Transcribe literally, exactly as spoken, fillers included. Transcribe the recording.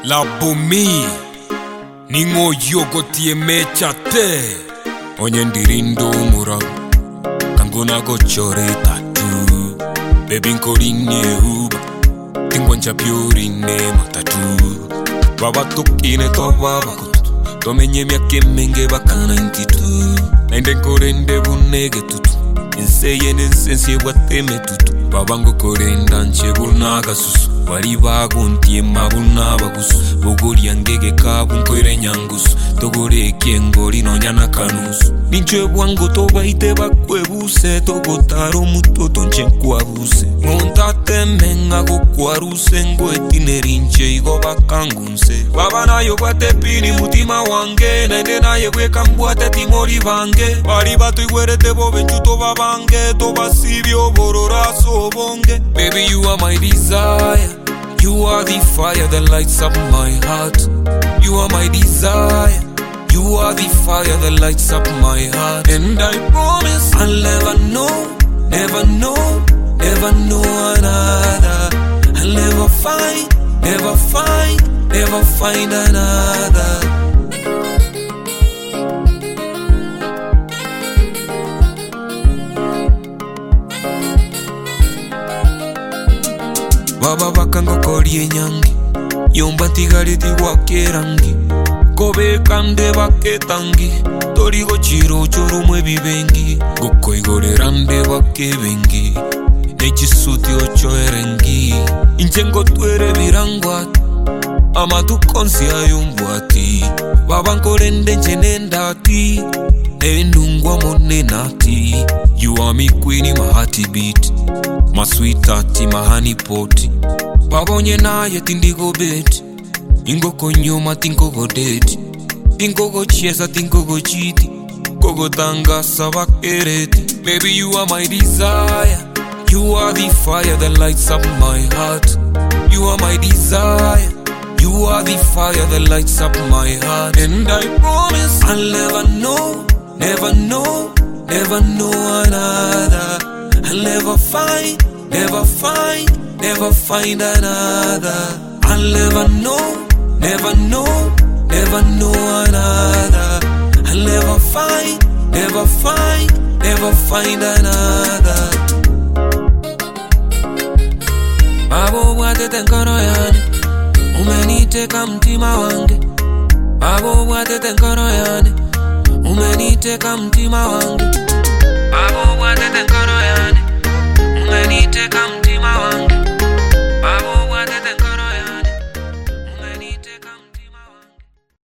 La bumi ningo yogo tie mechate onye ndirindo murabu kangona go chore tatu baby nkorinye uba tingwancha piorine matatu baba tukine to baba kutu tomenye myake menge bakana intitu nainde korende bunege tutu inseye nensensi wateme tutu babango korenda nche bunaga susu wali baguntie mabuna bagusu bogori angege kabu nkoire nyangusu togore kiengori no nyana kanusu ninche bwango tobaite bakwebuse togotaro mutoto nche kwabuse montate menga go kwaruse ngo etinerinche igo bakangunse baba nayo bate pini mutima wange nainde naye bweka mbwate timori bange bari batu igwerete bobenchuto babange tobasibyo bororaso bonge baby you are my desire. You are the fire that lights up my heart. You are my desire. You are the fire that lights up my heart. And I promise I'll never know, never know, never know another. I'll never find, never find, never find another. Baba bakango korie nyangi yomba tigariti wakerangi kobe kande baketangi torigo chiro choro mwe bibengi goko igorerande bakebengi nechisuti ocho erengi inchengo tuere birangwa amatu konsi ayombwati baba nkorende nchenendati endungwa monenati. You are me queen, my hearty beat, my sweetheart, my honey pot. Babonye na ye tindigo bet, ingo konyoma tingo go dead, tingo go chesa tingo go chiti, gogo tanga sabak ereti. Baby you are my desire, you are the fire that lights up my heart. You are my desire, you are the fire that lights up my heart. And I promise I'll never know, never know, never know another. I'll never find, never find, never find another. I'll never know, never know, never know another. I'll never find, never find, never find another. Babo wate tenkoro yani umeniteka mtima wange. Babo wate tenkoro yani umeniteka mtima wange. Babo wate tenkoro yani umeniteka mtima wange.